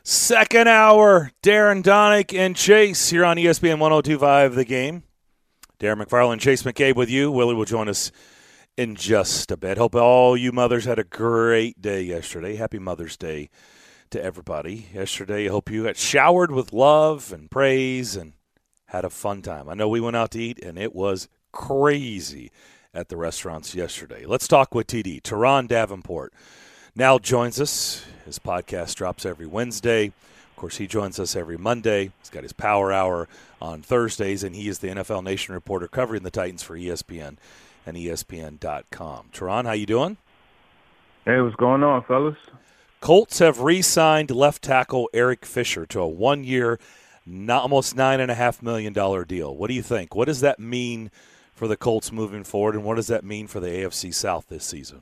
Second hour, Darren Donick and Chase here on ESPN 102.5 The Game. Darren McFarland, Chase McCabe with you. Willie will join us in just a bit. Hope all you mothers had a great day yesterday. Happy Mother's Day to everybody. Yesterday, I hope you got showered with love and praise and had a fun time. I know we went out to eat, and it was crazy at the restaurants yesterday. Let's talk with TD. Teron Davenport now joins us. His podcast drops every Wednesday. Of course, he joins us every Monday. He's got his Power Hour on Thursdays, and he is the NFL Nation reporter covering the Titans for ESPN and ESPN.com. Teron, how you doing? Hey, what's going on, fellas? Colts have re-signed left tackle Eric Fisher to a one-year, almost $9.5 million deal. What do you think? What does that mean for the Colts moving forward, and what does that mean for the AFC South this season?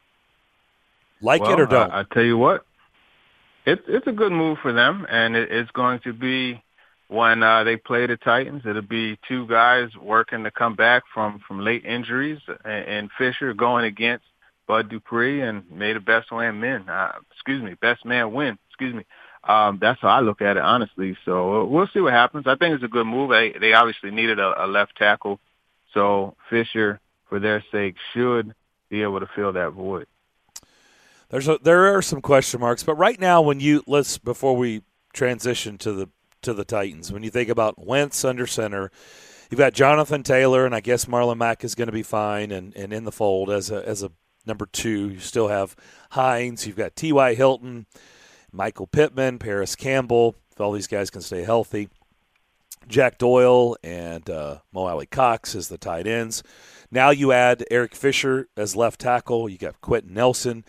Like it or don't? I tell you what. It's a good move for them, and it's going to be when they play the Titans. It'll be two guys working to come back from late injuries, and Fisher going against Bud Dupree, and may the best man win. That's how I look at it, honestly. So we'll see what happens. I think it's a good move. They obviously needed a left tackle, so Fisher, for their sake, should be able to fill that void. There are some question marks, but right now, before we transition to the Titans, when you think about Wentz under center, you've got Jonathan Taylor, and I guess Marlon Mack is going to be fine and in the fold as a number two. You still have Hines. You've got T.Y. Hilton, Michael Pittman, Paris Campbell. If all these guys can stay healthy, Jack Doyle and Mo Alley-Cox as the tight ends. Now you add Eric Fisher as left tackle. You got Quentin Nelson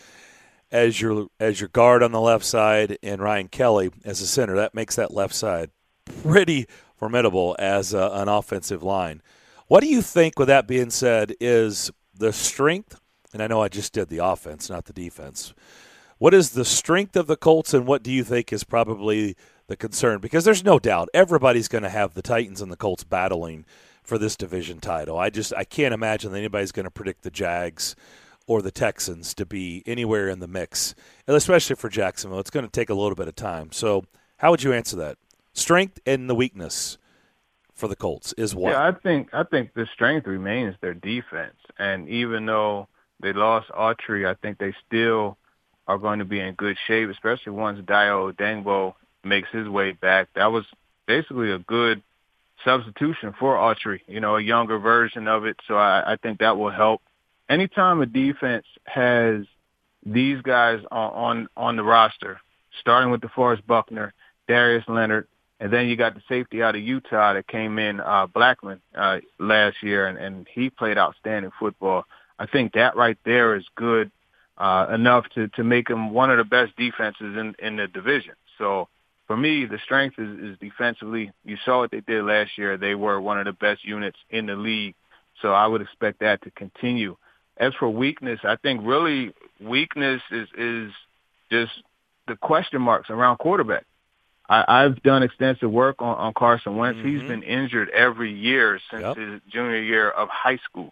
as your guard on the left side, and Ryan Kelly as a center. That makes that left side pretty formidable as an offensive line. What do you think, with that being said, is the strength? And I know I just did the offense, not the defense. What is the strength of the Colts, and what do you think is probably the concern? Because there's no doubt everybody's going to have the Titans and the Colts battling for this division title. I can't imagine that anybody's going to predict the Jags or the Texans to be anywhere in the mix, and especially for Jacksonville. It's going to take a little bit of time. So how would you answer that? Strength and the weakness for the Colts is what? Yeah, I think the strength remains their defense. And even though they lost Autry, I think they still are going to be in good shape, especially once Dayo Odeyingbo makes his way back. That was basically a good substitution for Autry, a younger version of it. So I think that will help. Anytime a defense has these guys on the roster, starting with DeForest Buckner, Darius Leonard, and then you got the safety out of Utah that came in, Blackman, last year, and he played outstanding football. I think that right there is good enough to make him one of the best defenses in the division. So for me, the strength is defensively. You saw what they did last year. They were one of the best units in the league. So I would expect that to continue. As for weakness, I think really weakness is just the question marks around quarterback. I've done extensive work on Carson Wentz. Mm-hmm. He's been injured every year since his junior year of high school.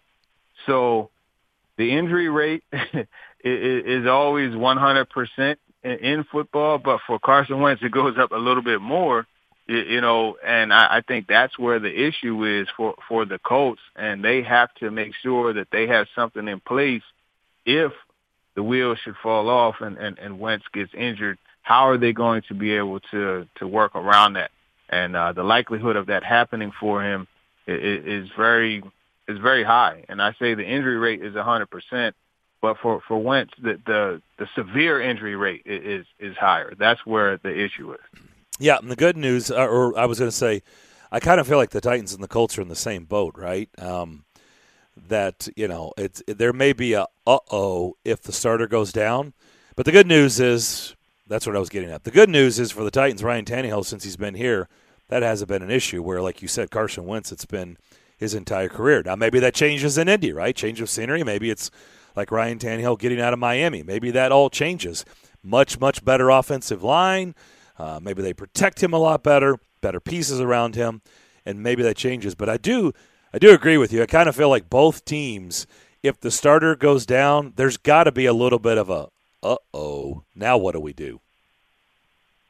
So the injury rate is always 100% in football, but for Carson Wentz, it goes up a little bit more. And I think that's where the issue is for the Colts, and they have to make sure that they have something in place if the wheels should fall off and Wentz gets injured. How are they going to be able to work around that? And the likelihood of that happening for him is very high. And I say the injury rate is 100%, but for Wentz, the severe injury rate is higher. That's where the issue is. Yeah, and the good news, or I was going to say, I kind of feel like the Titans and the Colts are in the same boat, right? That, there may be a uh-oh if the starter goes down. But the good news is, that's what I was getting at. The good news is for the Titans, Ryan Tannehill, since he's been here, that hasn't been an issue where, like you said, Carson Wentz, it's been his entire career. Now, maybe that changes in Indy, right? Change of scenery. Maybe it's like Ryan Tannehill getting out of Miami. Maybe that all changes. Much, much better offensive line. Maybe they protect him a lot better pieces around him, and maybe that changes. But I do agree with you. I kind of feel like both teams, if the starter goes down, there's got to be a little bit of a, uh-oh, now what do we do?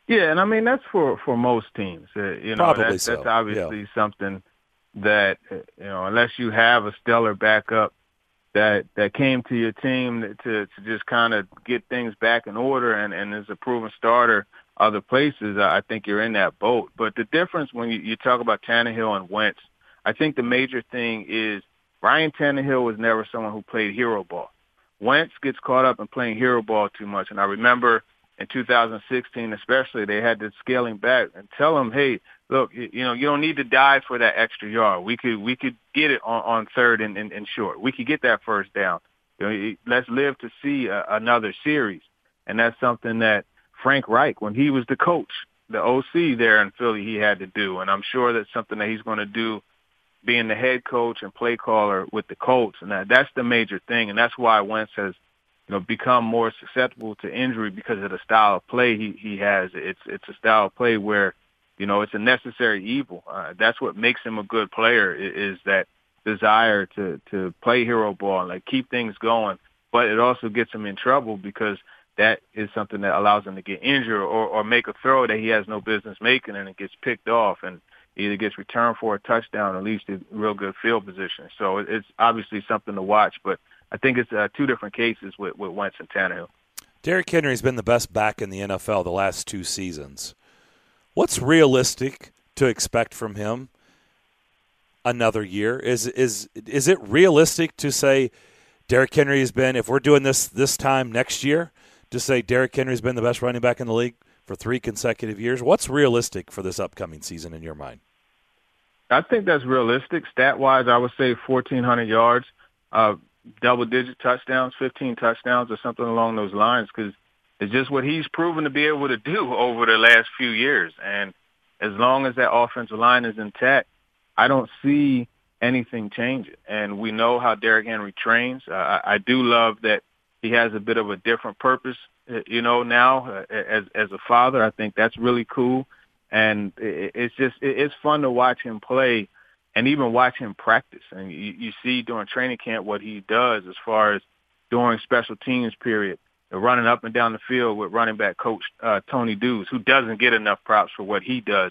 Yeah, and I mean that's for most teams. Probably That's so. Yeah. obviously something that unless you have a stellar backup that came to your team to just kind of get things back in order and is a proven starter other places, I think you're in that boat. But the difference when you talk about Tannehill and Wentz, I think the major thing is Ryan Tannehill was never someone who played hero ball. Wentz gets caught up in playing hero ball too much. And I remember in 2016 especially, they had to scale him back and tell him, hey, look, you don't need to dive for that extra yard. We could get it on third and short. We could get that first down. Let's live to see another series. And that's something that Frank Reich, when he was the coach, the OC there in Philly, he had to do. And I'm sure that's something that he's going to do being the head coach and play caller with the Colts. And that's the major thing. And that's why Wentz has become more susceptible to injury because of the style of play he has. It's a style of play where, it's a necessary evil. That's what makes him a good player is that desire to play hero ball and keep things going. But it also gets him in trouble because that is something that allows him to get injured or make a throw that he has no business making and it gets picked off and either gets returned for a touchdown or at least a real good field position. So it's obviously something to watch, but I think it's two different cases with Wentz and Tannehill. Derrick Henry's been the best back in the NFL the last 2 seasons. What's realistic to expect from him another year? Is it realistic to say Derrick Henry has been, if we're doing this time next year, to say Derrick Henry's been the best running back in the league for 3 consecutive years? What's realistic for this upcoming season in your mind? I think that's realistic. Stat-wise, I would say 1,400 yards, double-digit touchdowns, 15 touchdowns or something along those lines because it's just what he's proven to be able to do over the last few years. And as long as that offensive line is intact, I don't see anything changing. And we know how Derrick Henry trains. I do love that he has a bit of a different purpose, now as a father. I think that's really cool. And it's fun to watch him play and even watch him practice. And you see during training camp what he does as far as during special teams period, running up and down the field with running back coach Tony Dews, who doesn't get enough props for what he does.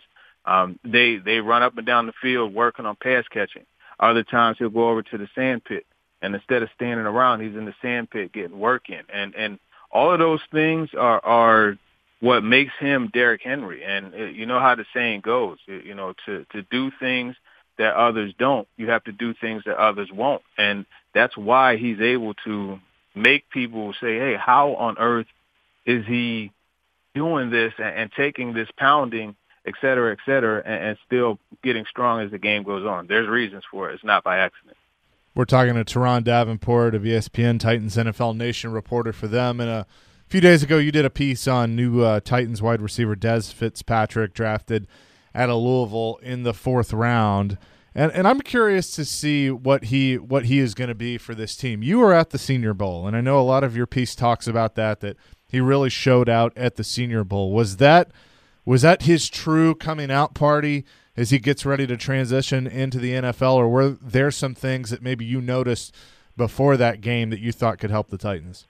They run up and down the field working on pass catching. Other times he'll go over to the sand pit, and instead of standing around, he's in the sand pit getting work in. And all of those things are what makes him Derrick Henry. And you know how the saying goes, to do things that others don't, you have to do things that others won't. And that's why he's able to make people say, hey, how on earth is he doing this and taking this pounding, et cetera, and still getting strong as the game goes on? There's reasons for it. It's not by accident. We're talking to Teron Davenport of ESPN, Titans NFL Nation reporter for them. And a few days ago, you did a piece on new Titans wide receiver Dez Fitzpatrick, drafted out of Louisville in the 4th round. And I'm curious to see what he is going to be for this team. You were at the Senior Bowl, and I know a lot of your piece talks about that he really showed out at the Senior Bowl. Was that his true coming out party as he gets ready to transition into the NFL, or were there some things that maybe you noticed before that game that you thought could help the Titans?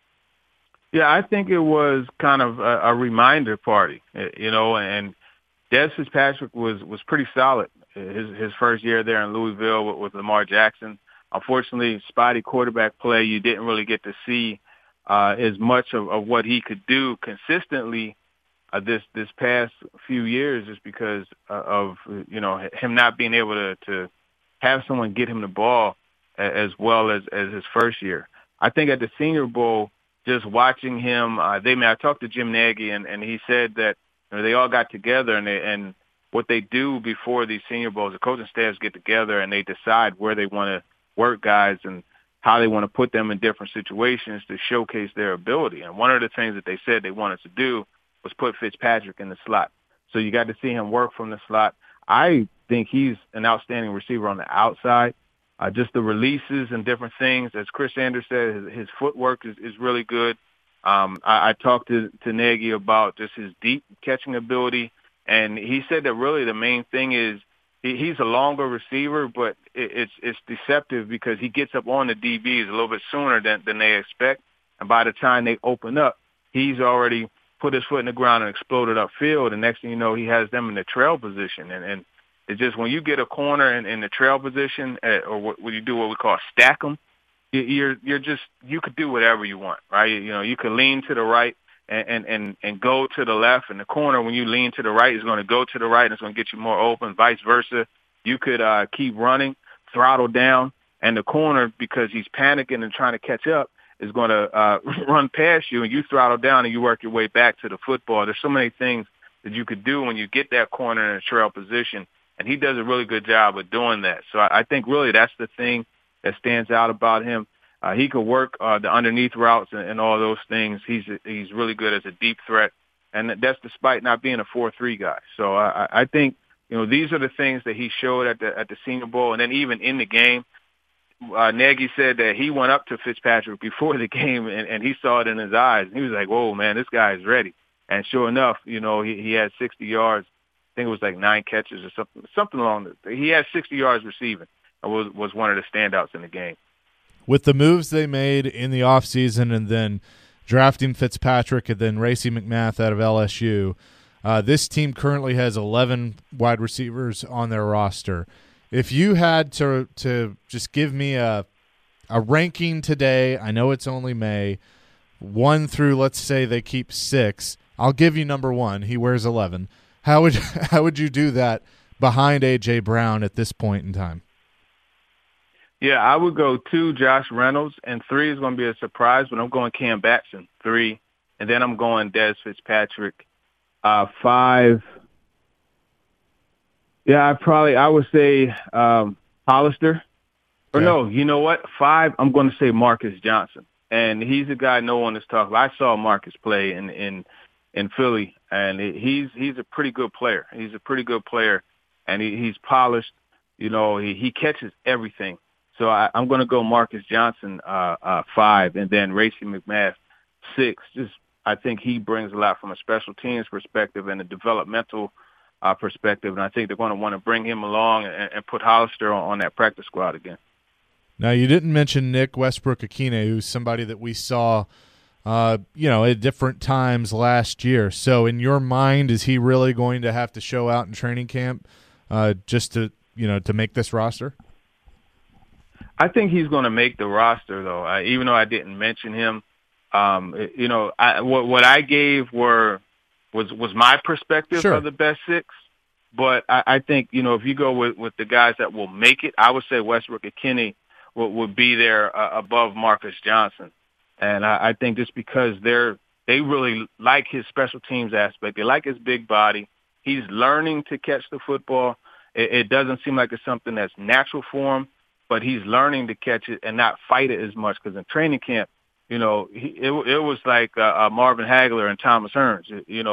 Yeah, I think it was kind of a reminder party, and Dez Fitzpatrick was pretty solid his first year there in Louisville with Lamar Jackson. Unfortunately, spotty quarterback play, you didn't really get to see as much of what he could do consistently this past few years, just because of him not being able to have someone get him the ball as well as his first year. I think at the Senior Bowl, just watching him, I talked to Jim Nagy and he said that they all got together and what they do before these Senior Bowls, the coaching staffs get together and they decide where they want to work guys and how they want to put them in different situations to showcase their ability. And one of the things that they said they wanted to do was put Fitzpatrick in the slot. So you got to see him work from the slot. I think he's an outstanding receiver on the outside. Just the releases and different things. As Chris Sanders said, his footwork is really good. I talked to Nagy about just his deep catching ability, and he said that really the main thing is he's a longer receiver, but it's deceptive because he gets up on the DBs a little bit sooner than they expect, and by the time they open up, he's already put his foot in the ground and exploded upfield. And next thing you know, he has them in the trail position. And it's just when you get a corner in the trail position, or what you do what we call stack them, you could do whatever you want, right? You could lean to the right and go to the left. And the corner, when you lean to the right, is going to go to the right, and it's going to get you more open. Vice versa, you could keep running, throttle down, and the corner, because he's panicking and trying to catch up, is going to run past you, and you throttle down and you work your way back to the football. There's so many things that you could do when you get that corner in a trail position, and he does a really good job of doing that. So I think really that's the thing that stands out about him. He could work the underneath routes and all those things. He's really good as a deep threat, and that's despite not being a 4-3 guy. So I think these are the things that he showed at the Senior Bowl, and then even in the game. Nagy said that he went up to Fitzpatrick before the game, and he saw it in his eyes. He was like, "Whoa, man, this guy is ready." And sure enough, he had 60 yards. I think it was like 9 catches or something along. He had 60 yards receiving, and was one of the standouts in the game. With the moves they made in the offseason and then drafting Fitzpatrick and then Racey McMath out of LSU, this team currently has 11 wide receivers on their roster. If you had to just give me a ranking today, I know it's only May, 1 through, let's say they keep 6, I'll give you number 1. He wears 11. How would you do that behind A.J. Brown at this point in time? Yeah, I would go 2, Josh Reynolds, and 3 is going to be a surprise, but I'm going Cam Batson, 3, and then I'm going Dez Fitzpatrick, 5. Yeah, I would say Hollister. Or no, you know what? 5, I'm going to say Marcus Johnson. And he's a guy no one is talking about. I saw Marcus play in Philly, and he's a pretty good player. He's a pretty good player, and he's polished. He catches everything. So I'm going to go Marcus Johnson 5, and then Racey McMath 6. I think he brings a lot from a special teams perspective and a developmental perspective, and I think they're going to want to bring him along and put Hollister on that practice squad again. Now, you didn't mention Nick Westbrook-Akine, who's somebody that we saw, at different times last year. So, in your mind, is he really going to have to show out in training camp just to make this roster? I think he's going to make the roster, though. Even though I didn't mention him, what I gave was my perspective Sure. of the best 6. But I think, if you go with the guys that will make it, I would say Westbrook-Akine would be there above Marcus Johnson. And I think just because they really like his special teams aspect. They like his big body. He's learning to catch the football. It doesn't seem like it's something that's natural for him, but he's learning to catch it and not fight it as much. Because in training camp, it was like Marvin Hagler and Thomas Hearns,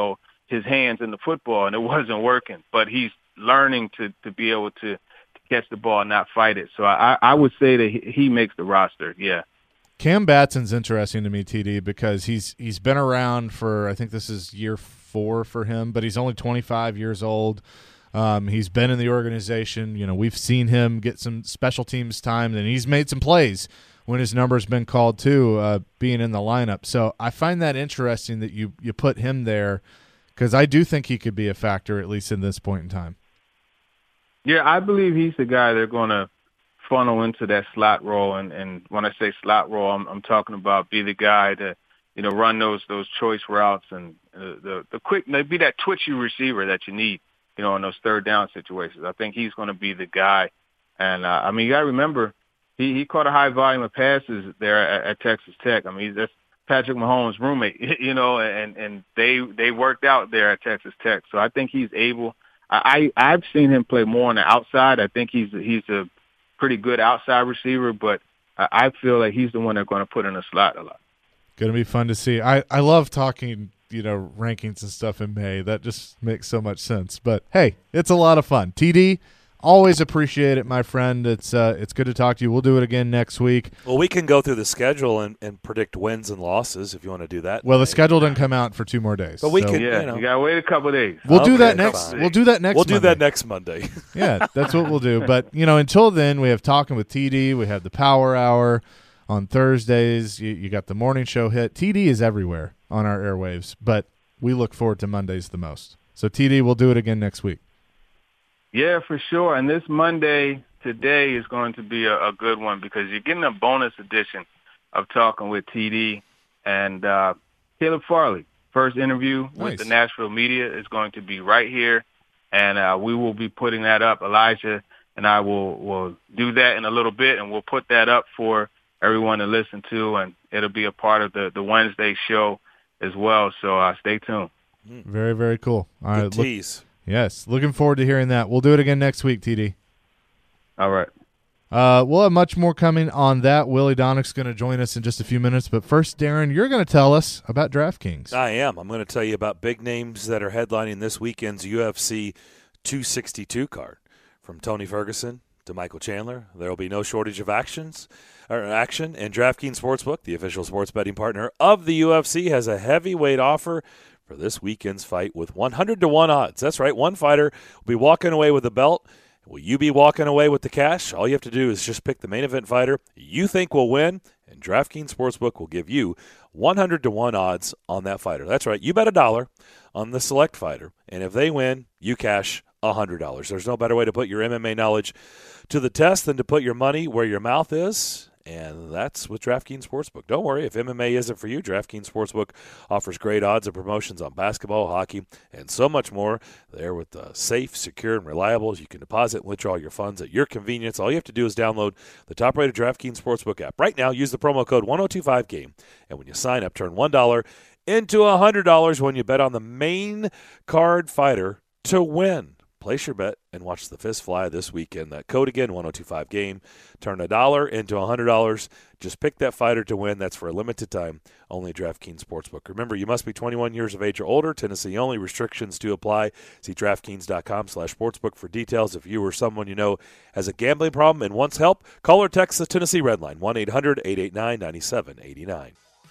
his hands in the football, and it wasn't working. But he's learning to be able to catch the ball and not fight it. So I would say that he makes the roster, yeah. Cam Batson's interesting to me, TD, because he's been around for, I think this is year 4 for him, but he's only 25 years old. He's been in the organization. We've seen him get some special teams time, and he's made some plays when his number's been called too, being in the lineup. So I find that interesting that you put him there, because I do think he could be a factor, at least in this point in time. Yeah, I believe he's the guy they're going to funnel into that slot role. And when I say slot role, I'm talking about be the guy to, run those choice routes and the quick, be that twitchy receiver that you need, in those third down situations. I think he's going to be the guy. And, you got to remember, he caught a high volume of passes there at Texas Tech. That's Patrick Mahomes' roommate, and they worked out there at Texas Tech. So I think he's able. I've seen him play more on the outside. I think he's a pretty good outside receiver, but I feel like he's the one they're going to put in the slot a lot. Going to be fun to see. I love talking, rankings and stuff in May. That just makes so much sense. But hey, it's a lot of fun. TD, always appreciate it, my friend. It's good to talk to you. We'll do it again next week. Well, we can go through the schedule and predict wins and losses if you want to do that. Well, the schedule doesn't come out for 2 more days. But we can, you got to wait a couple of days. We'll do that next. Fine. We'll do that next. We'll do Monday. that next Monday. Yeah, that's what we'll do. But until then, we have Talking with TD. We have the Power Hour on Thursdays. You got the morning show hit. TD is everywhere on our airwaves. But we look forward to Mondays the most. So, TD, we'll do it again next week. Yeah, for sure. And this Monday today is going to be a good one because you're getting a bonus edition of Talking with TD and Caleb Farley. First interview with the Nashville media is going to be right here, and we will be putting that up. Elijah and I will do that in a little bit, and we'll put that up for everyone to listen to, and it'll be a part of the Wednesday show as well. So stay tuned. Very, very cool. All right, tease. Yes, looking forward to hearing that. We'll do it again next week, TD. All right. We'll have much more coming on that. Willie Donnick's going to join us in just a few minutes. But first, Darren, you're going to tell us about DraftKings. I am. I'm going to tell you about big names that are headlining this weekend's UFC 262 card. From Tony Ferguson to Michael Chandler, there will be no shortage of action. And DraftKings Sportsbook, the official sports betting partner of the UFC, has a heavyweight offer for this weekend's fight with 100-1 odds. That's right. One fighter will be walking away with the belt. Will you be walking away with the cash? All you have to do is just pick the main event fighter you think will win, and DraftKings Sportsbook will give you 100-1 odds on that fighter. That's right. You bet $1 on the select fighter, and if they win, you cash $100. There's no better way to put your MMA knowledge to the test than to put your money where your mouth is, and that's with DraftKings Sportsbook. Don't worry, if MMA isn't for you, DraftKings Sportsbook offers great odds and promotions on basketball, hockey, and so much more. They're with safe, secure, and reliable. You can deposit and withdraw your funds at your convenience. All you have to do is download the top-rated DraftKings Sportsbook app. Right now, use the promo code 1025GAME, and when you sign up, turn $1 into $100 when you bet on the main card fighter to win. Place your bet and watch the fist fly this weekend. That code again, 1025GAME. Turn $1 into $100. Just pick that fighter to win. That's for a limited time. Only DraftKings Sportsbook. Remember, you must be 21 years of age or older. Tennessee only. Restrictions to apply. See DraftKings.com/sportsbook for details. If you or someone you know has a gambling problem and wants help, call or text the Tennessee Red Line, 1-800-889-9789.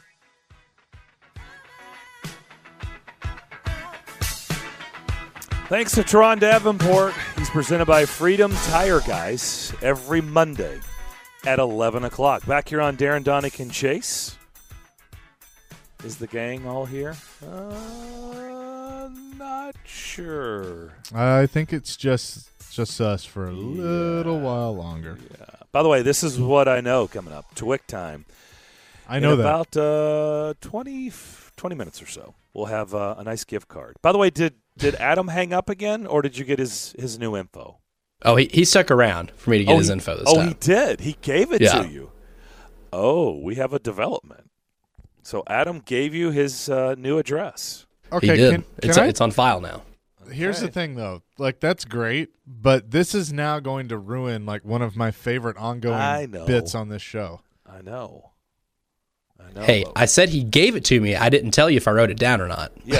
Thanks to Teron Davenport. He's presented by Freedom Tire Guys every Monday at 11 o'clock. Back here on Darren, Donnick, and Chase. Is the gang all here? Not sure. I think it's just us for a little while longer. Yeah. By the way, this is what I know coming up. Twick time. I know that. About 20 minutes or so, we'll have a nice gift card. By the way, did Adam hang up again, or did you get his new info? Oh, he stuck around for me to get his info this time. Oh, he did. He gave it to you. Oh, we have a development. So Adam gave you his new address. Okay, he did. It's on file now. Here's the thing, though. Like, that's great, but this is now going to ruin like one of my favorite ongoing bits on this show. I know. Hey, I said he gave it to me. I didn't tell you if I wrote it down or not. Yeah.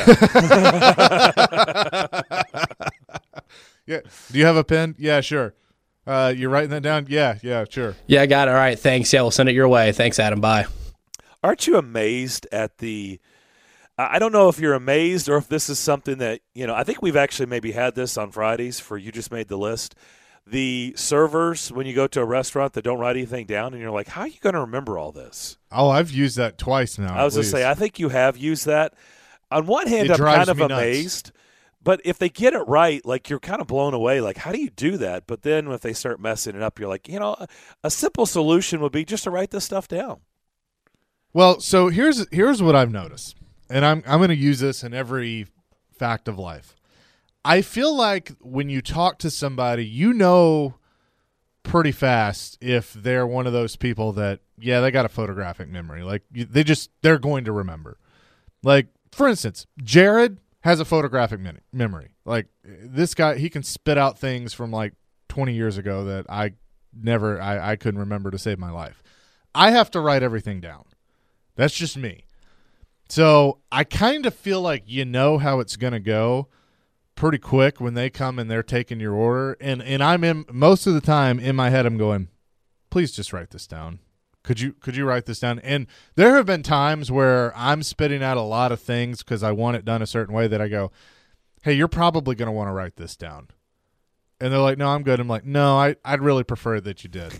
Yeah. Do you have a pen? Yeah, sure. You're writing that down? Yeah, sure. Yeah, I got it. All right, thanks. Yeah, we'll send it your way. Thanks, Adam. Bye. Aren't you amazed at the I don't know if you're amazed or if this is something that, I think we've actually maybe had this on Fridays for You Just Made the List. The servers, when you go to a restaurant that don't write anything down, and you're like, how are you going to remember all this? Oh, I've used that twice now. I was going to say, I think you have used that. On one hand, I'm kind of amazed, but if they get it right, like, you're kind of blown away. Like, how do you do that? But then if they start messing it up, you're like, a simple solution would be just to write this stuff down. Well, so here's what I've noticed, and I'm going to use this in every fact of life. I feel like when you talk to somebody, pretty fast if they're one of those people that, they got a photographic memory. Like, they're going to remember. Like, for instance, Jared has a photographic memory. Like, this guy, he can spit out things from like 20 years ago that I couldn't remember to save my life. I have to write everything down. That's just me. So I kind of feel like how it's going to go pretty quick when they come and they're taking your order. And I'm in most of the time in my head, I'm going, please just write this down. Could you write this down? And there have been times where I'm spitting out a lot of things because I want it done a certain way that I go, hey, you're probably going to want to write this down. And they're like, no, I'm good. I'm like, no, I'd really prefer that you did.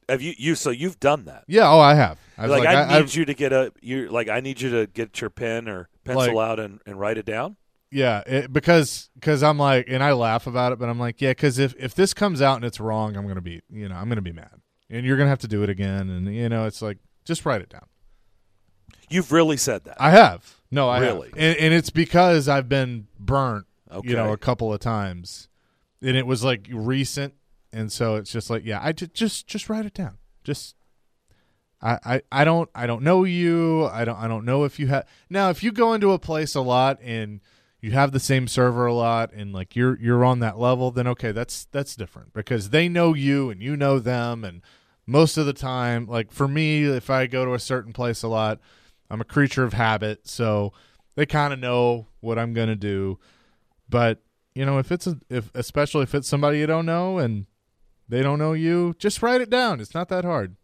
Have you? So you've done that? Yeah. Oh, I have. I need you to get I need you to get your pen or pencil out and write it down. Yeah, because I'm like, and I laugh about it, but I'm like, yeah, because if this comes out and it's wrong, I'm gonna be mad, and you're gonna have to do it again, and it's like, just write it down. You've really said that. I have. No, I really, have. And it's because I've been burnt, a couple of times, and it was like recent, and so it's just like, yeah, I just write it down. Just I don't know you. I don't know if you have. Now, if you go into a place a lot and you have the same server a lot and like you're on that level, then okay, that's different because they know you and you know them, and most of the time, like for me, if I go to a certain place a lot, I'm a creature of habit, so they kind of know what I'm going to do. But, especially if it's somebody you don't know and they don't know you, just write it down. It's not that hard.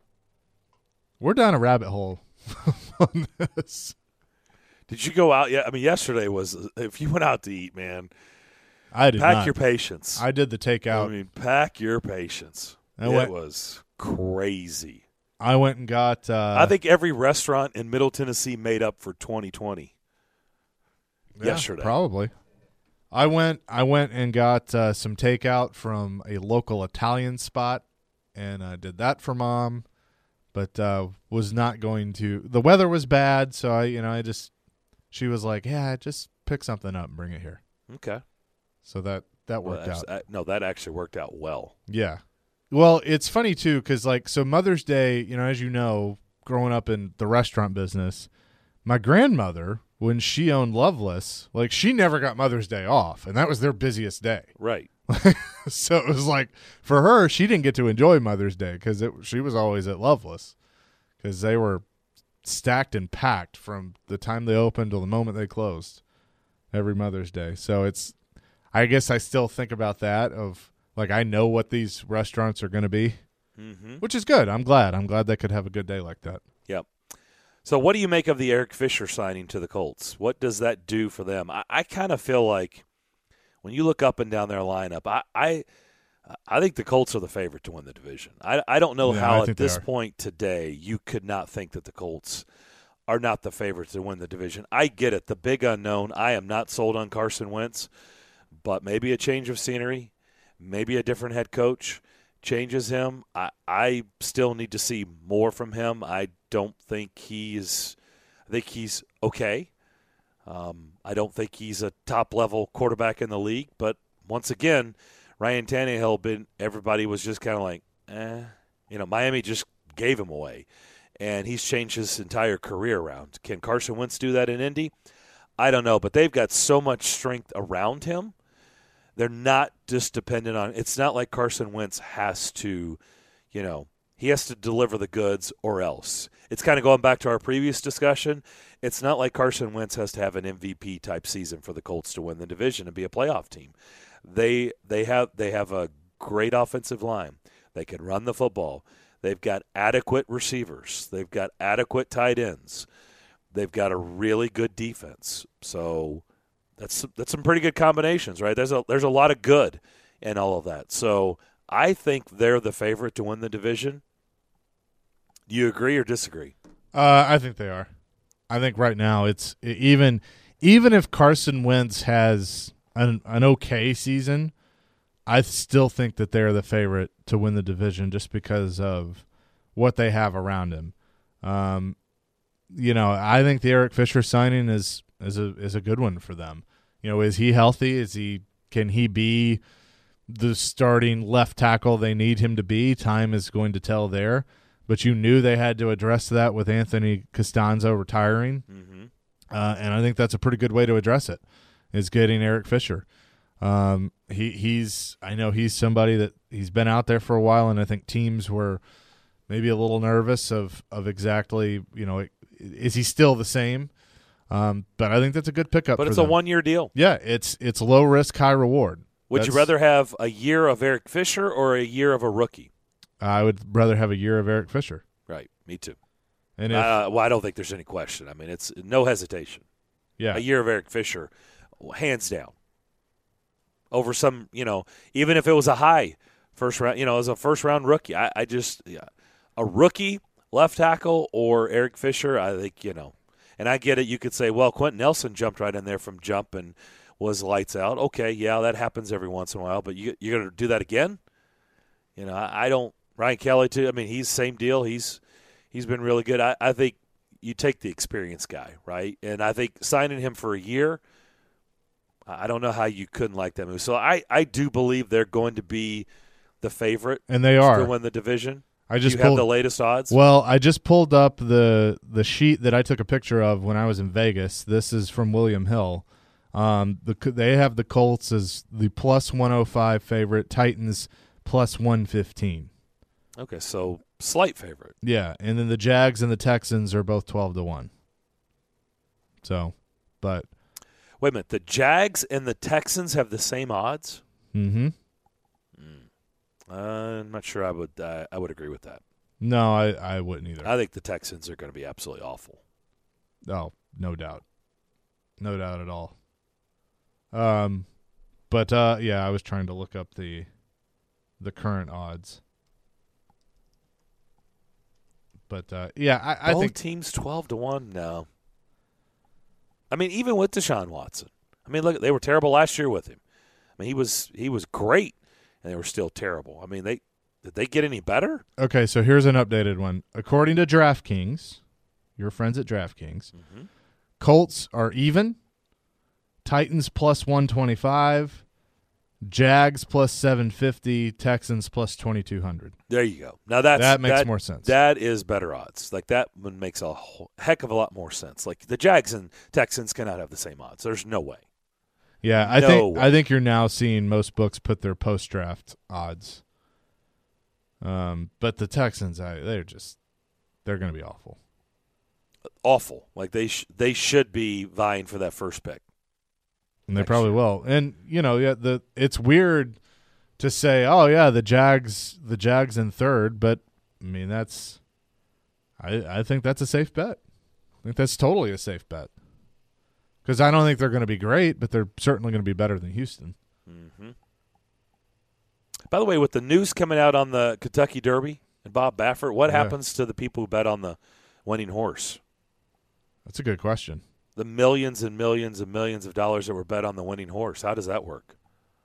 We're down a rabbit hole on this. Did you go out yet? I mean, yesterday was, if you went out to eat, man, I did pack not. Your patience. I did the takeout. I mean, pack your patience. It was crazy. I went and got I think every restaurant in Middle Tennessee made up for 2020 yesterday. Probably. I went and got some takeout from a local Italian spot, and I did that for Mom, but was not going to. The weather was bad, so she was like, "Yeah, just pick something up and bring it here." Okay. So that worked out. No, that actually worked out well. Yeah. Well, it's funny, too, because, so Mother's Day, as you know, growing up in the restaurant business, my grandmother, when she owned Loveless, she never got Mother's Day off, and that was their busiest day. Right. So it was like, for her, she didn't get to enjoy Mother's Day because she was always at Loveless because they were stacked and packed from the time they opened till the moment they closed every Mother's Day. So I guess I still think about that of, I know what these restaurants are going to be, which is good. I'm glad they could have a good day like that. Yep. So what do you make of the Eric Fisher signing to the Colts? What does that do for them? I kind of feel like when you look up and down their lineup, I think the Colts are the favorite to win the division. I don't know how at this point today you could not think that the Colts are not the favorites to win the division. I get it. The big unknown, I am not sold on Carson Wentz, but maybe a change of scenery. Maybe a different head coach changes him. I still need to see more from him. I don't think I think he's okay. I don't think he's a top-level quarterback in the league. But once again, Ryan Tannehill, everybody was just kind of like, Miami just gave him away. And he's changed his entire career around. Can Carson Wentz do that in Indy? I don't know. But they've got so much strength around him. They're not just dependent on – it's not like Carson Wentz has to, he has to deliver the goods or else. It's kind of going back to our previous discussion. It's not like Carson Wentz has to have an MVP-type season for the Colts to win the division and be a playoff team. They have a great offensive line. They can run the football. They've got adequate receivers. They've got adequate tight ends. They've got a really good defense. So – That's some pretty good combinations, right? There's a lot of good in all of that. So I think they're the favorite to win the division. Do you agree or disagree? I think they are. I think right now it's even if Carson Wentz has an okay season, I still think that they're the favorite to win the division just because of what they have around him. I think the Eric Fisher signing is a good one for them. Is he healthy? Can he be the starting left tackle they need him to be? Time is going to tell there. But you knew they had to address that with Anthony Costanzo retiring. Mm-hmm. And I think that's a pretty good way to address it, is getting Eric Fisher. I know he's somebody that he's been out there for a while, and I think teams were maybe a little nervous of exactly, is he still the same? But I think that's a good pickup. But it's a 1-year deal. Yeah, it's low risk, high reward. Would you rather have a year of Eric Fisher or a year of a rookie? I would rather have a year of Eric Fisher. Right, me too. And I don't think there's any question. I mean, it's no hesitation. Yeah, a year of Eric Fisher, hands down. Over some, even if it was a high First round, as a first-round rookie. A rookie left tackle or Eric Fisher, I think, and I get it. You could say, well, Quentin Nelson jumped right in there from jump and was lights out. Okay, yeah, that happens every once in a while, but you're going to do that again? I don't. Ryan Kelly, too. I mean, he's same deal. He's been really good. I think you take the experienced guy, right? And I think signing him for a year, I don't know how you couldn't like that move. So I do believe they're going to be the favorite. And they are. To win the division. I just have the latest odds? Well, I just pulled up the sheet that I took a picture of when I was in Vegas. This is from William Hill. They have the Colts as the plus 105 favorite, Titans plus 115. Okay, so slight favorite. Yeah, and then the Jags and the Texans are both 12-1. So, but wait a minute, the Jags and the Texans have the same odds? Mm-hmm. I'm not sure I would agree with that. No, I wouldn't either. I think the Texans are going to be absolutely awful. Oh, no doubt. No doubt at all. But I was trying to look up the current odds. But I think teams 12-1 now. I mean, even with Deshaun Watson. I mean, look, they were terrible last year with him. I mean, he was great, and they were still terrible. I mean, did they get any better? Okay, so here's an updated one. According to DraftKings, your friends at DraftKings, Colts are even, Titans plus 125, Jags plus 750, Texans plus 2,200. There you go. Now that makes more sense. That is better odds. Like that one makes a heck of a lot more sense. Like the Jags and Texans cannot have the same odds. There's no way. Yeah, I think you're now seeing most books put their post-draft odds. But the Texans, they're going to be awful. Awful. Like they should be vying for that first pick. And they probably will. And it's weird to say, oh yeah, the Jags in third, but I mean I think that's a safe bet. I think that's totally a safe bet. Because I don't think they're going to be great, but they're certainly going to be better than Houston. Mm-hmm. By the way, with the news coming out on the Kentucky Derby and Bob Baffert, what happens to the people who bet on the winning horse? That's a good question. The millions and millions and millions of dollars that were bet on the winning horse. How does that work?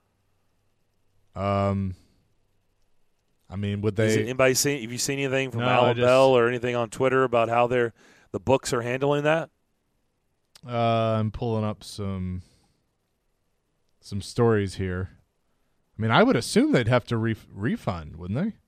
I mean, would they? Anybody seen? Have you seen anything from Alan Bell or anything on Twitter about how the books are handling that? I'm pulling up some stories here. I mean, I would assume they'd have to refund, wouldn't they?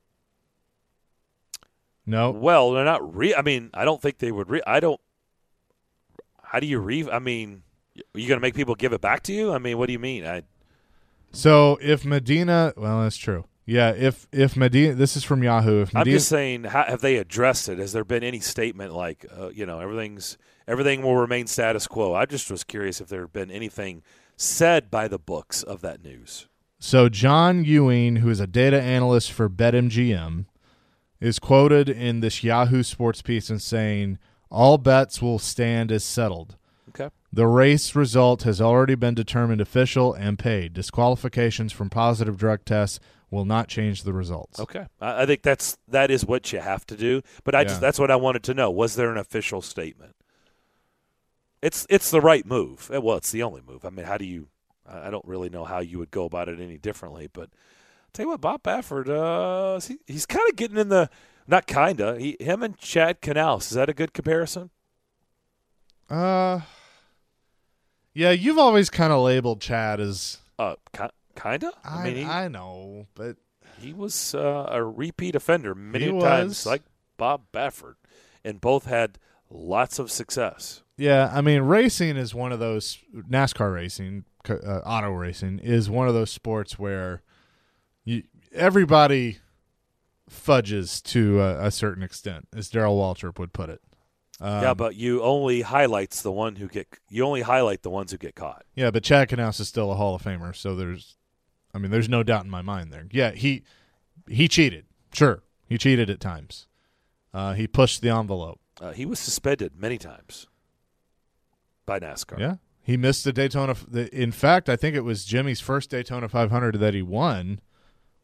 No. Well, they're not. I mean, I don't think they would. I don't. How do you I mean, are you going to make people give it back to you? I mean, what do you mean? So if Medina, well, that's true. Yeah, if Medina, this is from Yahoo. If Medina, I'm just saying, have they addressed it? Has there been any statement like, everything will remain status quo? I just was curious if there had been anything said by the books of that news. So John Ewing, who is a data analyst for BetMGM, is quoted in this Yahoo Sports piece and saying, all bets will stand as settled. Okay. The race result has already been determined official and paid. Disqualifications from positive drug tests will not change the results. Okay. I think that is what you have to do. But that's what I wanted to know. Was there an official statement? It's the right move. Well, it's the only move. I mean, how do you – I don't really know how you would go about it any differently. But I'll tell you what, Bob Baffert, he's kind of getting in the – not kind of. Him and Chad Canals. Is that a good comparison? Yeah, you've always kind of labeled Chad as kind of. I know, but he was a repeat offender many times, like Bob Baffert, and both had lots of success. Yeah, I mean, racing is one of those NASCAR racing, auto racing is one of those sports where everybody fudges to a certain extent, as Darrell Waltrip would put it. Yeah, but you only highlight the ones who get caught. Yeah, but Chad Canals is still a Hall of Famer, so there's no doubt in my mind there. Yeah, he cheated. Sure, he cheated at times. He pushed the envelope. He was suspended many times by NASCAR. Yeah, he missed the Daytona. In fact, I think it was Jimmy's first Daytona 500 that he won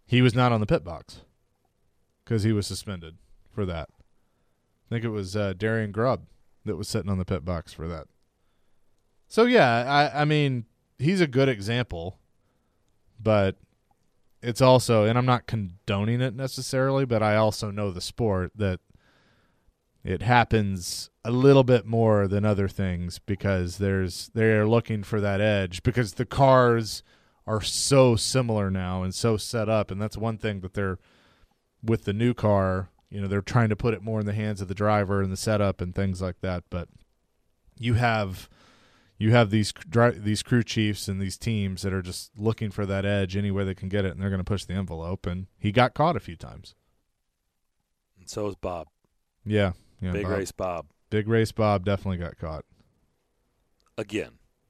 he was not on the pit box because he was suspended for that. I think it was Darian Grubb that was sitting on the pit box for that. So, yeah, I mean, he's a good example, but it's also, and I'm not condoning it necessarily, but I also know the sport that it happens a little bit more than other things because they're looking for that edge because the cars are so similar now and so set up, and that's one thing that they're with the new car. You know, they're trying to put it more in the hands of the driver and the setup and things like that. But you have these crew chiefs and these teams that are just looking for that edge any way they can get it, and they're going to push the envelope. And he got caught a few times. And so is Bob. Yeah, Big Bob. Race Bob. Big Race Bob definitely got caught. Again.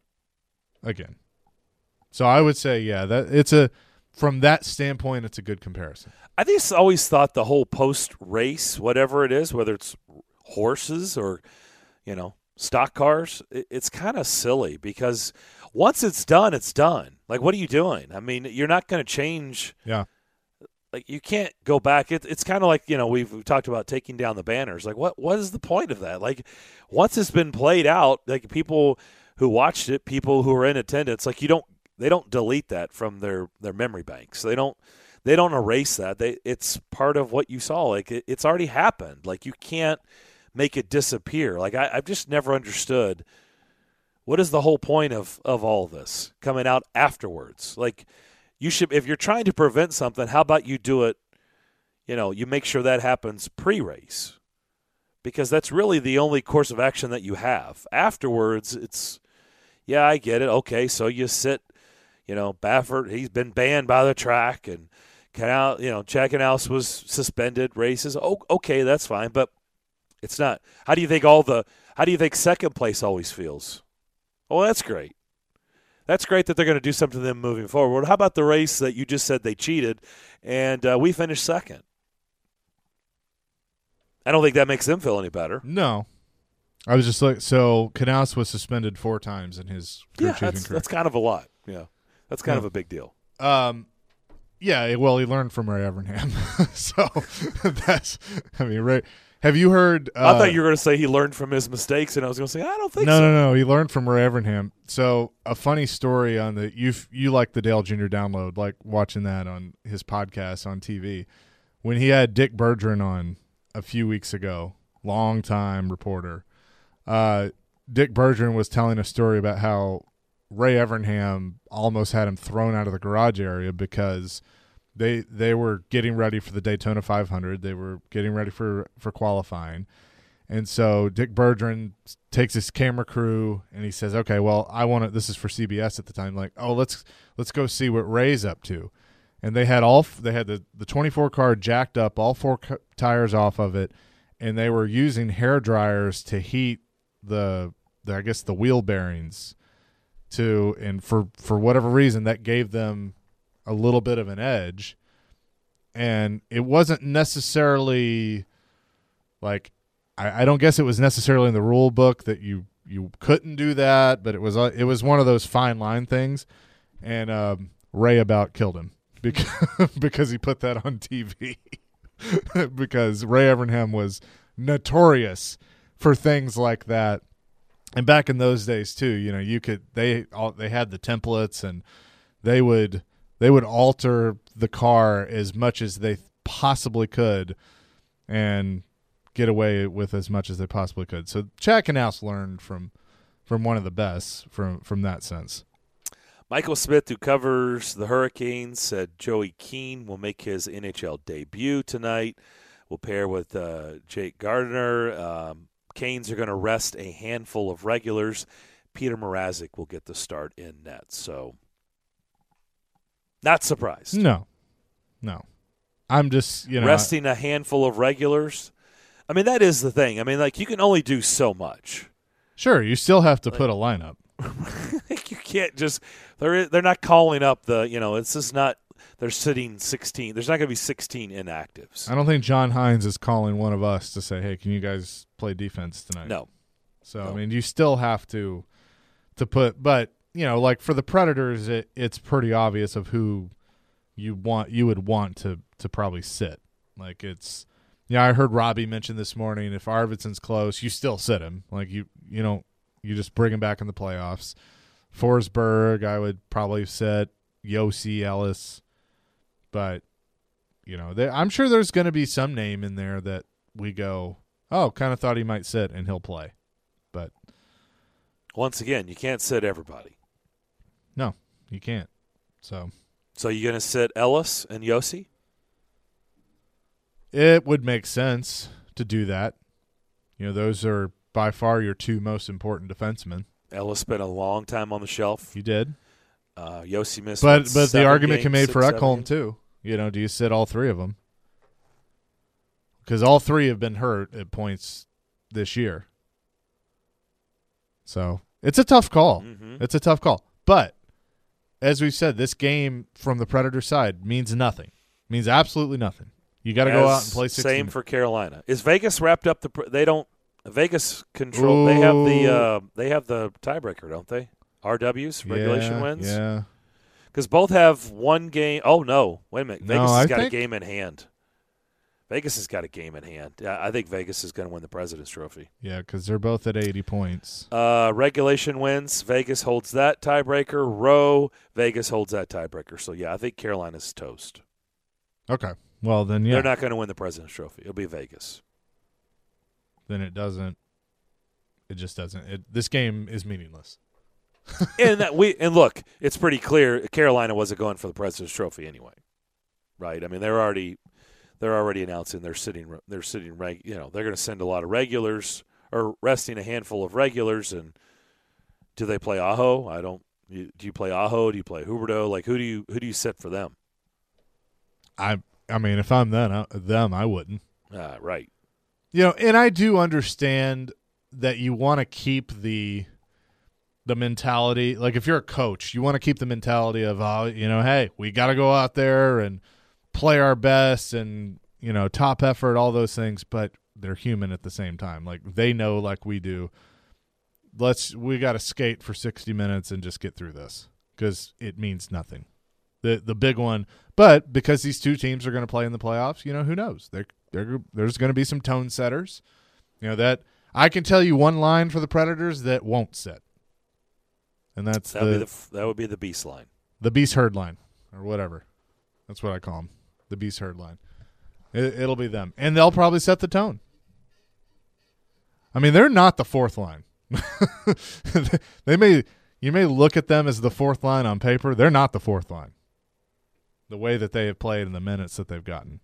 So I would say, yeah, from that standpoint, it's a good comparison. I just always thought the whole post-race, whatever it is, whether it's horses or, stock cars, it's kind of silly because once it's done, it's done. Like, what are you doing? I mean, you're not going to change. Yeah. Like, you can't go back. It's kind of like, we've talked about taking down the banners. Like, what is the point of that? Like, once it's been played out, like, people who watched it, people who were in attendance, like, they don't delete that from their memory banks. They don't erase that. It's part of what you saw. Like, it's already happened. Like, you can't make it disappear. Like, I've just never understood what is the whole point of all this coming out afterwards. Like, you should, if you're trying to prevent something, how about you do it, you make sure that happens pre-race, because that's really the only course of action that you have. Afterwards, it's, yeah, I get it. Okay, so you sit, Baffert, he's been banned by the track, and Chad Knaus was suspended races. Oh, okay, that's fine, but it's not. How do you think second place always feels? Oh, that's great. That's great that they're going to do something to them moving forward. How about the race that you just said they cheated, and we finished second? I don't think that makes them feel any better. No. I was just like, so Knaus was suspended 4 times in his crew chiefing career. That's kind of a lot. Yeah, that's kind of a big deal. Yeah, well, he learned from Ray Evernham. So that's, Ray. Have you heard? I thought you were going to say he learned from his mistakes, and I was going to say, I don't think so. No. He learned from Ray Evernham. So a funny story on you like the Dale Jr. Download, like watching that on his podcast on TV. When he had Dick Bergeron on a few weeks ago, long-time reporter, Dick Bergeron was telling a story about how Ray Evernham almost had him thrown out of the garage area because they were getting ready for the Daytona 500. They were getting ready for qualifying. And so Dick Bergeron takes his camera crew and he says, okay, well, this is for CBS at the time, like, oh, let's go see what Ray's up to. And they had the 24 car jacked up, all 4 tires off of it, and they were using hair dryers to heat the wheel bearings and for whatever reason that gave them a little bit of an edge. And it wasn't necessarily like, I don't guess it was necessarily in the rule book that you couldn't do that, but it was one of those fine line things. And Ray about killed him because he put that on TV. Because Ray Evernham was notorious for things like that. And back in those days too, they had the templates, and they would alter the car as much as they possibly could and get away with as much as they possibly could. So Chad Knaus learned from one of the best from that sense. Michael Smith, who covers the Hurricanes, said Joey Keane will make his NHL debut tonight. Will pair with Jake Gardiner. Canes are going to rest a handful of regulars. Peter Mrazek will get the start in net. So, not surprised. No. I'm just, resting a handful of regulars. I mean, that is the thing. I mean, like, you can only do so much. Sure, you still have to put a lineup. You can't just they're not calling up it's just not, they're sitting 16. There's not going to be 16 inactives. I don't think John Hines is calling one of us to say, hey, can you guys play defense tonight? No. So, no. I mean, you still have to put – but, like for the Predators, it's pretty obvious of who you would want to probably sit. Like it's I heard Robbie mention this morning if Arvidsson's close, you still sit him. Like you just bring him back in the playoffs. Forsberg, I would probably sit. Yossi, Ellis, but I'm sure there's going to be some name in there that we go, oh, kind of thought he might sit and he'll play. But once again, you can't sit everybody. No, you can't. So you're going to sit Ellis and Yossi? It would make sense to do that. Those are by far your two most important defensemen. Ellis spent a long time on the shelf. He did. Yossi missed. But the argument can be made for Ekholm too. Do you sit all three of them? Because all three have been hurt at points this year. So it's a tough call. Mm-hmm. It's a tough call. But as we've said, this game from the Predator side means nothing. Means absolutely nothing. You got to go out and play 60 Same for Carolina. Is Vegas wrapped up? Vegas control. Ooh. They have the tiebreaker, don't they? RWs, regulation wins. Yeah. Because both have one game. Oh no! Wait a minute. Vegas has got a game in hand. Vegas has got a game in hand. I think Vegas is going to win the President's Trophy. Yeah, because they're both at 80 points. Regulation wins. Vegas holds that tiebreaker. Row. Vegas holds that tiebreaker. So yeah, I think Carolina's toast. Okay. Well then, yeah. They're not going to win the President's Trophy. It'll be Vegas. Then it doesn't. It just doesn't. This game is meaningless. and look, it's pretty clear Carolina wasn't going for the President's Trophy anyway, right? I mean, they're already announcing they're going to send a lot of regulars or resting a handful of regulars. And do they play Aho? Do you play Aho? Do you play Huberdeau? Like who do you sit for them? I mean, if I'm them, I wouldn't. Right. And I do understand that you want to keep the mentality. Like if you're a coach, you want to keep the mentality of, hey, we got to go out there and play our best and, top effort, all those things, but they're human at the same time. Like they know, like we do, we got to skate for 60 minutes and just get through this because it means nothing. The big one, but because these two teams are going to play in the playoffs, who knows? There's going to be some tone setters. That I can tell you one line for the Predators that won't sit. And that would be the Beast line. The Beast Herd line or whatever. That's what I call them. The Beast Herd line. It'll be them. And they'll probably set the tone. I mean, they're not the fourth line. You may look at them as the fourth line on paper. They're not the fourth line. The way that they have played and the minutes that they've gotten.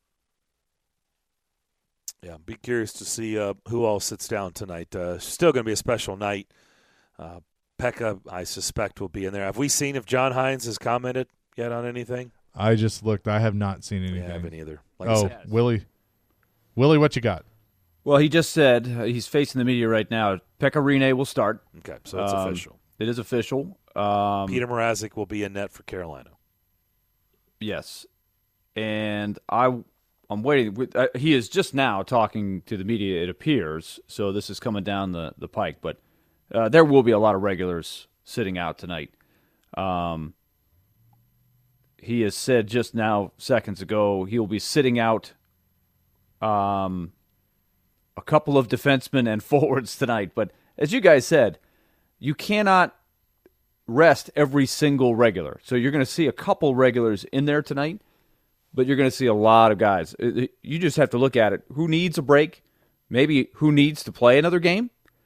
Yeah, be curious to see who all sits down tonight. Still going to be a special night. Pekka, I suspect, will be in there. Have we seen if John Hines has commented yet on anything? I just looked. I have not seen anything. I haven't either. Willie, what you got? Well, he just said he's facing the media right now. Pekka Rinne will start. Okay, so it's official. It is official. Peter Mrazek will be in net for Carolina. Yes, and I'm waiting. He is just now talking to the media, it appears, so this is coming down the pike. But there will be a lot of regulars sitting out tonight. He has said just now, seconds ago, he will be sitting out a couple of defensemen and forwards tonight. But as you guys said, you cannot rest every single regular. So you're going to see a couple regulars in there tonight, but you're going to see a lot of guys. You just have to look at it. Who needs a break? Maybe who needs to play another game?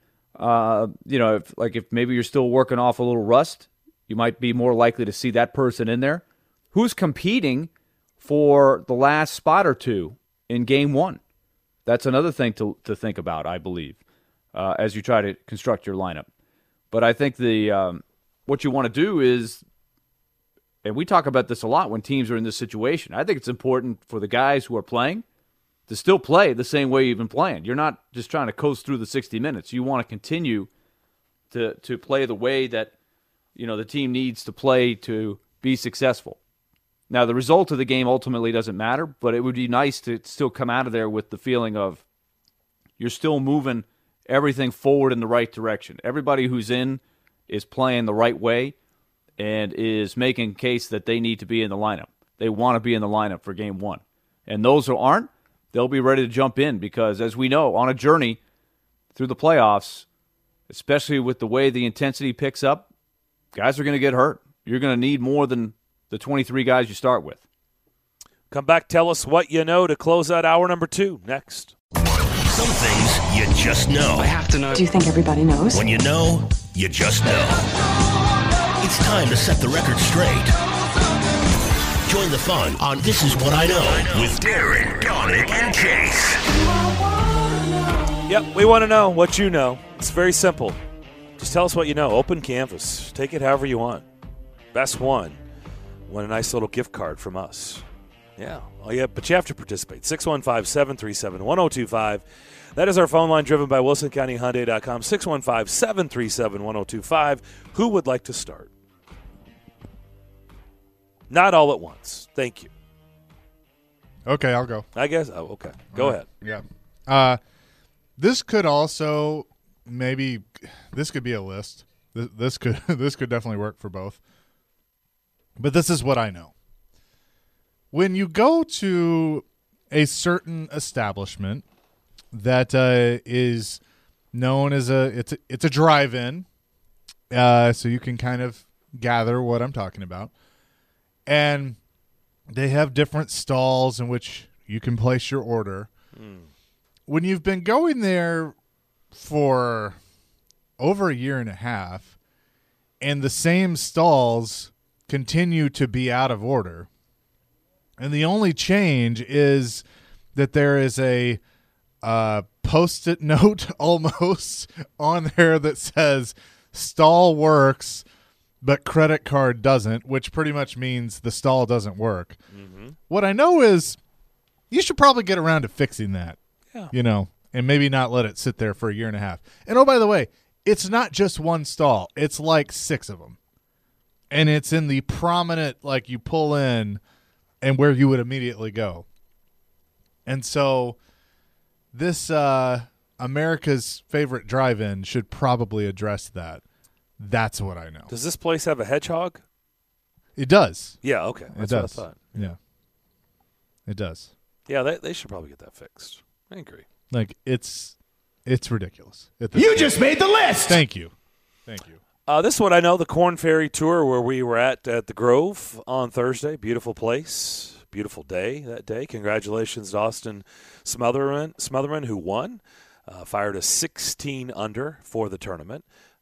If maybe you're still working off a little rust, you might be more likely to see that person in there. Who's competing for the last spot or two in game one? That's another thing to think about, I believe, as you try to construct your lineup. But I think what you want to do is, and we talk about this a lot when teams are in this situation, I think it's important for the guys who are playing to still play the same way you've been playing. You're not just trying to coast through the 60 minutes. You want to continue to play the way that the team needs to play to be successful. Now, the result of the game ultimately doesn't matter, but it would be nice to still come out of there with the feeling of you're still moving everything forward in the right direction. Everybody who's in is playing the right way and is making a case that they need to be in the lineup. they want to be in the lineup for game one. And those who aren't, they'll be ready to jump in because, as we know, on a journey through the playoffs, especially with the way the intensity picks up, guys are going to get hurt. You're going to need more than the 23 guys you start with. Come back, tell us what you know to close out hour number 2 next. Some things you just know. I have to know. Do you think everybody knows? When you know, you just know. It's time to set the record straight. Join the fun on This Is What I Know with Darren, Donick, and Chase. Yep, we want to know what you know. It's very simple. Just tell us what you know. Open canvas. Take it however you want. Best one. Win a nice little gift card from us. Yeah. Oh, yeah, but you have to participate. 615-737-1025. That is our phone line driven by WilsonCountyHyundai.com. 615-737-1025. Who would like to start? Not all at once. Thank you. Okay, I'll go. I guess. Oh, okay. Go ahead. Yeah. This could also this could be a list. This could definitely work for both. But this is what I know. When you go to a certain establishment that is known as it's a drive-in, so you can kind of gather what I'm talking about, and they have different stalls in which you can place your order. When you've been going there for over a year and a half, and the same stalls continue to be out of order, and the only change is that there is a Post-it note almost on there that says stall works, but credit card doesn't, which pretty much means the stall doesn't work. Mm-hmm. What I know is you should probably get around to fixing that, and maybe not let it sit there for a year and a half. And, oh, by the way, it's not just one stall. It's like 6 of them. And it's in the prominent, like you pull in and where you would immediately go. And so this America's Favorite Drive-In should probably address that. That's what I know. Does this place have a hedgehog? It does. Yeah, okay. That's what I thought. Yeah. It does. Yeah, they should probably get that fixed. I agree. Like, it's ridiculous. You just made the list! Thank you. This is what I know, the Corn Ferry Tour where we were at the Grove on Thursday. Beautiful place. Beautiful day that day. Congratulations to Austin Smotherman who won. Fired a 16 under for the tournament.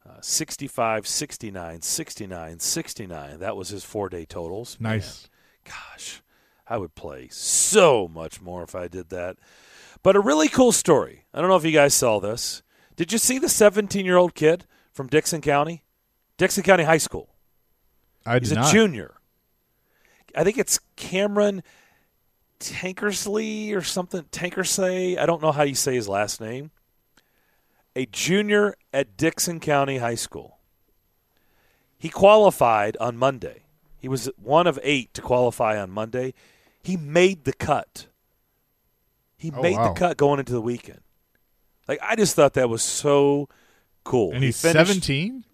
65, 69, 69, 69. That was his 4-day totals. Nice. Man, gosh, I would play so much more if I did that. But a really cool story. I don't know if you guys saw this. Did you see the 17-year-old kid from Dixon County? Dixon County High School. He's a junior. I think it's Cameron Tankersley or something. Tankersay. I don't know how you say his last name. A junior at Dixon County High School. He qualified on Monday. He was one of 8 to qualify on Monday. He made the cut. He made the cut going into the weekend. Like, I just thought that was so cool. And he's 17?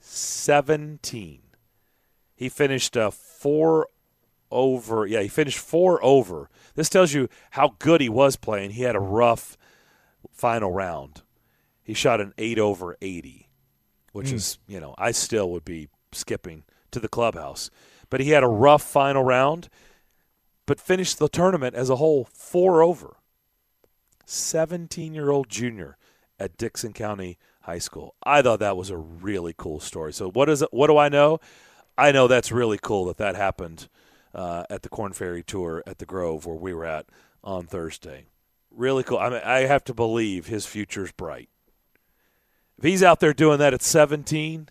17. He finished 4 over. Yeah, he finished 4 over. This tells you how good he was playing. He had a rough final round. He shot an 8 over 80, which is, I still would be skipping to the clubhouse. But he had a rough final round, but finished the tournament as a whole 4 over. 17-year-old junior at Dixon County High School. I thought that was a really cool story. So what do I know? I know that's really cool that happened at the Corn Ferry Tour at the Grove where we were at on Thursday. Really cool. I mean, I have to believe his future's bright. If he's out there doing that at 17,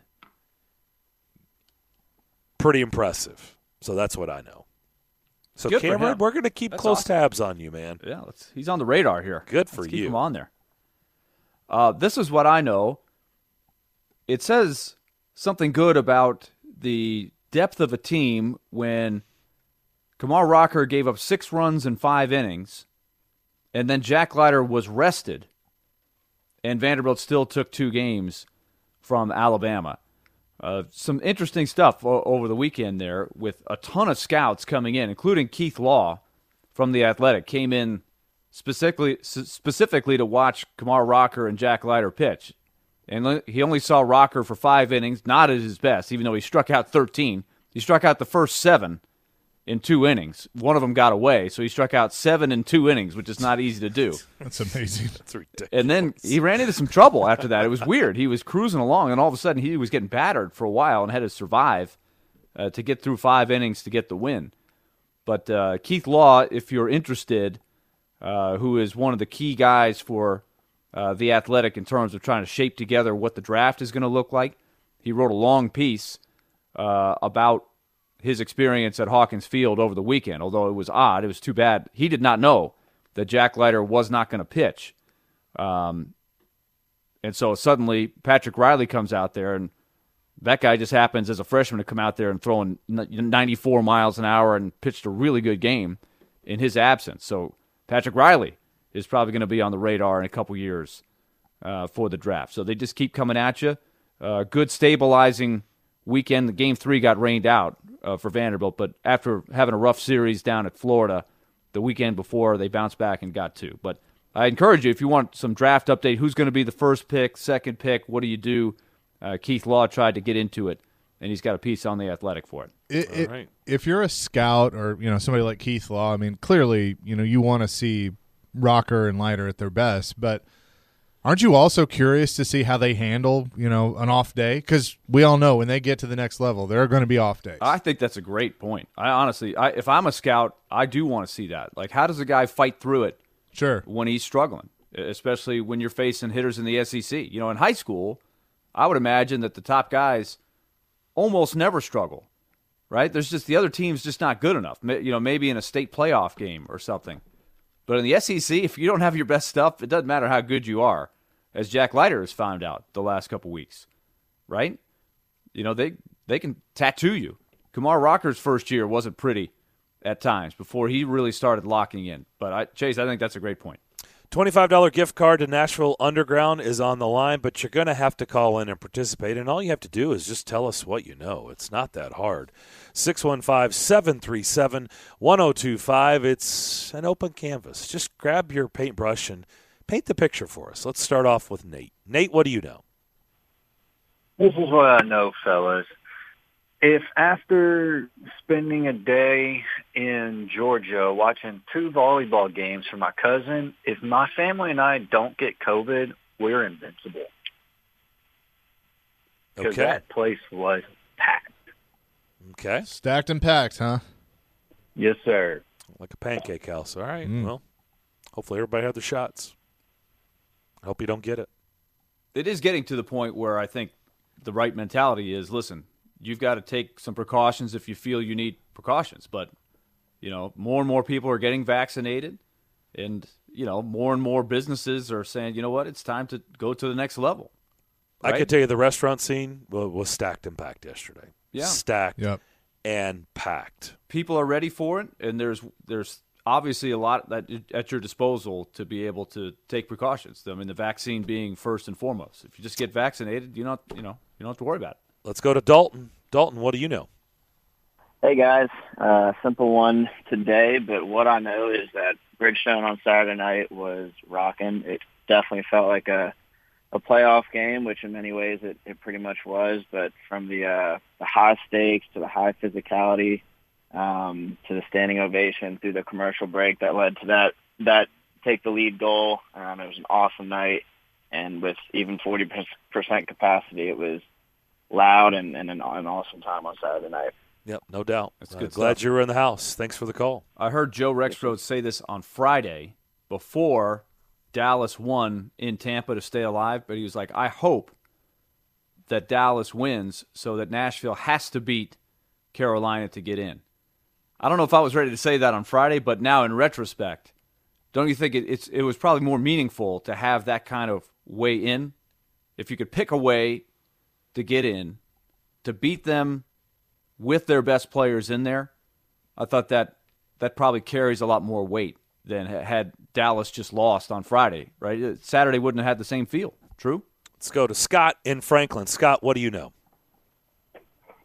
pretty impressive. So that's what I know. So, good Cameron, we're going to keep close tabs on you, man. Yeah, he's on the radar here. Good for Let's you. Keep him on there. This is what I know. It says something good about the depth of a team when Kumar Rocker gave up 6 runs in 5 innings, and then Jack Leiter was rested, and Vanderbilt still took 2 games from Alabama. Some interesting stuff over the weekend there with a ton of scouts coming in, including Keith Law from The Athletic, came in specifically to watch Kumar Rocker and Jack Leiter pitch. And he only saw Rocker for 5 innings, not at his best, even though he struck out 13. He struck out the first 7 in 2 innings. One of them got away, so he struck out 7 in 2 innings, which is not easy to do. That's amazing. That's ridiculous. And then he ran into some trouble after that. It was weird. He was cruising along, and all of a sudden he was getting battered for a while and had to survive to get through 5 innings to get the win. But Keith Law, if you're interested, who is one of the key guys for The Athletic in terms of trying to shape together what the draft is going to look like, he wrote a long piece about his experience at Hawkins Field over the weekend, although it was odd. It was too bad. He did not know that Jack Leiter was not going to pitch. And so suddenly Patrick Riley comes out there, and that guy just happens as a freshman to come out there and throwing 94 miles an hour and pitched a really good game in his absence. So Patrick Riley is probably going to be on the radar in a couple years for the draft. So they just keep coming at you. Good stabilizing weekend. The Game 3 got rained out for Vanderbilt, but after having a rough series down at Florida the weekend before, they bounced back and got 2. But I encourage you, if you want some draft update, who's going to be the first pick, second pick, what do you do? Keith Law tried to get into it, and he's got a piece on The Athletic for it. Right. If you're a scout or somebody like Keith Law, I mean, clearly you want to see Rocker and Leiter at their best, but aren't you also curious to see how they handle an off day? Because we all know when they get to the next level, there are going to be off days. I think that's a great point. I honestly, if I'm a scout, I do want to see that. Like, how does a guy fight through it? Sure. When he's struggling, especially when you're facing hitters in the SEC. In high school, I would imagine that the top guys almost never struggle, right? There's just the other team's just not good enough. Maybe in a state playoff game or something. But in the SEC, if you don't have your best stuff, it doesn't matter how good you are, as Jack Leiter has found out the last couple weeks, right? They can tattoo you. Kumar Rocker's first year wasn't pretty at times before he really started locking in. But, Chase, I think that's a great point. $25 gift card to Nashville Underground is on the line, but you're going to have to call in and participate, and all you have to do is just tell us what you know. It's not that hard. 615-737-1025. It's an open canvas. Just grab your paintbrush and paint the picture for us. Let's start off with Nate. Nate, what do you know? This is what I know, fellas. If after spending a day in Georgia watching 2 volleyball games for my cousin, if my family and I don't get COVID, we're invincible. Because that place was packed. Okay. Stacked and packed, huh? Yes, sir. Like a pancake house. All right. Well, hopefully everybody had their shots. I hope you don't get it. It is getting to the point where I think the right mentality is, listen, you've got to take some precautions if you feel you need precautions. But, more and more people are getting vaccinated. And, more and more businesses are saying, you know what, it's time to go to the next level. Right? I could tell you the restaurant scene was stacked and packed yesterday. Yeah. Stacked and packed. People are ready for it, and there's obviously a lot that at your disposal to be able to take precautions. I mean, the vaccine being first and foremost. If you just get vaccinated, you don't have to worry about it. Let's go to Dalton. Dalton, what do you know? Hey, guys. Simple one today, but what I know is that Bridgestone on Saturday night was rocking. It definitely felt like a playoff game, which in many ways it pretty much was, but from the high stakes to the high physicality to the standing ovation through the commercial break that led to that take the lead goal. It was an awesome night, and with even 40% capacity, it was loud and an awesome time on Saturday night. Yep, no doubt. That's good. Glad you were in the house. Thanks for the call. I heard Joe Rexrode say this on Friday before Dallas won in Tampa to stay alive, but he was like, I hope that Dallas wins so that Nashville has to beat Carolina to get in. I don't know if I was ready to say that on Friday, but now in retrospect, don't you think it was probably more meaningful to have that kind of way in? If you could pick a way to get in, to beat them with their best players in there, I thought that probably carries a lot more weight than had Dallas just lost on Friday, right? Saturday wouldn't have had the same feel. True? Let's go to Scott in Franklin. Scott, what do you know?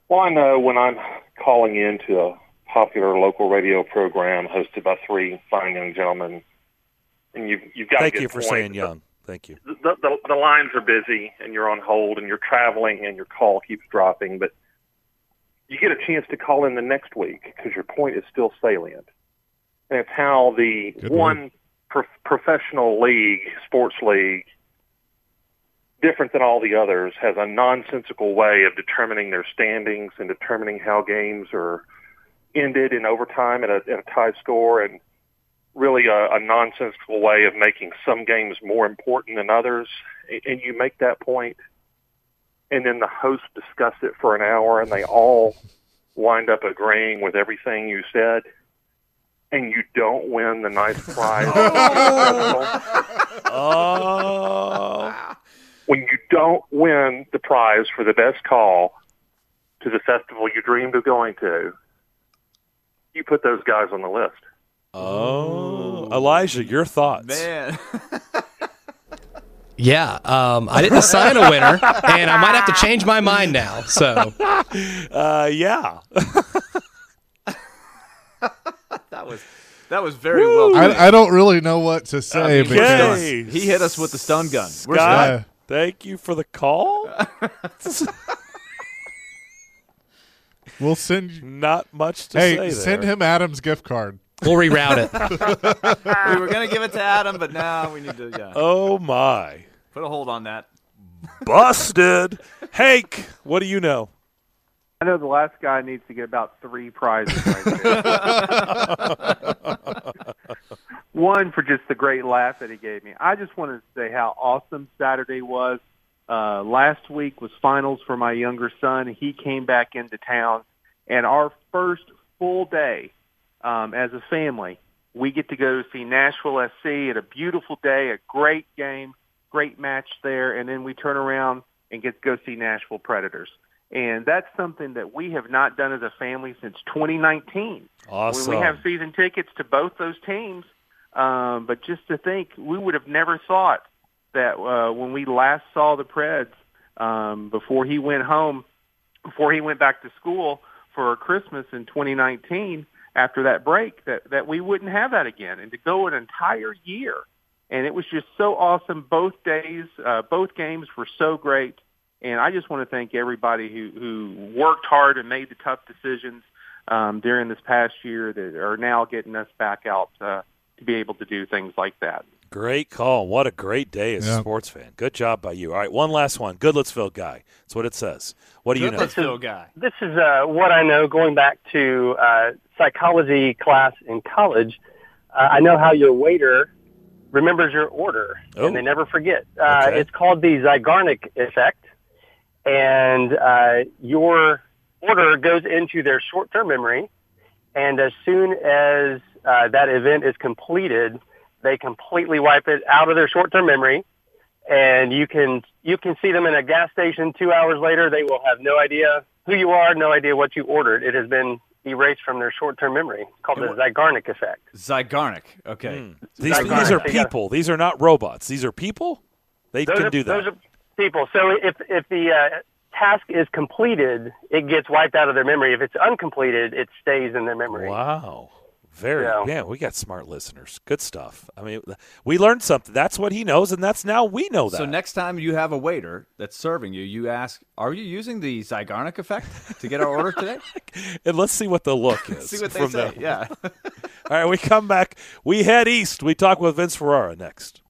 Well, I know when I'm calling into a popular local radio program hosted by three fine young gentlemen, and you've got. Thank to you for saying young. Thank you. The lines are busy, and you're on hold, and you're traveling, and your call keeps dropping, but you get a chance to call in the next week because your point is still salient. And it's how the professional league, sports league, different than all the others, has a nonsensical way of determining their standings and determining how games are ended in overtime at a tie score, and really a nonsensical way of making some games more important than others. And you make that point, and then the host discuss it for an hour, and they all wind up agreeing with everything you said, and you don't win the nice prize. When you don't win the prize for the best call to the festival you dreamed of going to, you put those guys on the list. Oh, Elijah, your thoughts? Man. Yeah, I didn't assign a winner, and I might have to change my mind now. So, yeah. That was very well played. I don't really know what to say. Because he hit us with the stun gun. Scott, thank you for the call. We'll send you. Not much to say there. Hey, send him Adam's gift card. We'll reroute it. We were going to give it to Adam, but now we need to Oh, my. Put a hold on that. Busted. Hank, what do you know? I know the last guy needs to get about 3 prizes right there. One for just the great laugh that he gave me. I just wanted to say how awesome Saturday was. Last week was finals for my younger son. He came back into town, and our first full day as a family, we get to go see Nashville SC at a beautiful day, a great game, great match there, and then we turn around and get to go see Nashville Predators. And that's something that we have not done as a family since 2019. Awesome. When we have season tickets to both those teams. But just to think, we would have never thought that when we last saw the Preds before he went home, before he went back to school for Christmas in 2019, after that break, that we wouldn't have that again. And to go an entire year. And it was just so awesome. Both days, both games were so great. And I just want to thank everybody who worked hard and made the tough decisions during this past year that are now getting us back out to be able to do things like that. Great call. What a great day as a sports fan. Good job by you. All right, one last one. Goodlettsville guy. That's what it says. What do you know? Goodlettsville guy. This is what I know going back to psychology class in college. I know how your waiter remembers your order, and they never forget. It's called the Zeigarnik effect. And your order goes into their short-term memory, and as soon as that event is completed, they completely wipe it out of their short-term memory, and you can see them in a gas station 2 hours later. They will have no idea who you are, no idea what you ordered. It has been erased from their short-term memory. It's called the Zeigarnik effect. Zeigarnik, okay. These are people. These are not robots. These are people? They can do that. Those are people. So if the task is completed, it gets wiped out of their memory. If it's uncompleted, it stays in their memory. Wow. We got smart listeners. Good stuff. I mean, we learned something. That's what he knows, and that's now we know that. So next time you have a waiter that's serving you, you ask, are you using the Zeigarnik effect to get our order today? And let's see what the look is. See what they say, yeah. All right, we come back. We head east. We talk with Vince Ferrara next.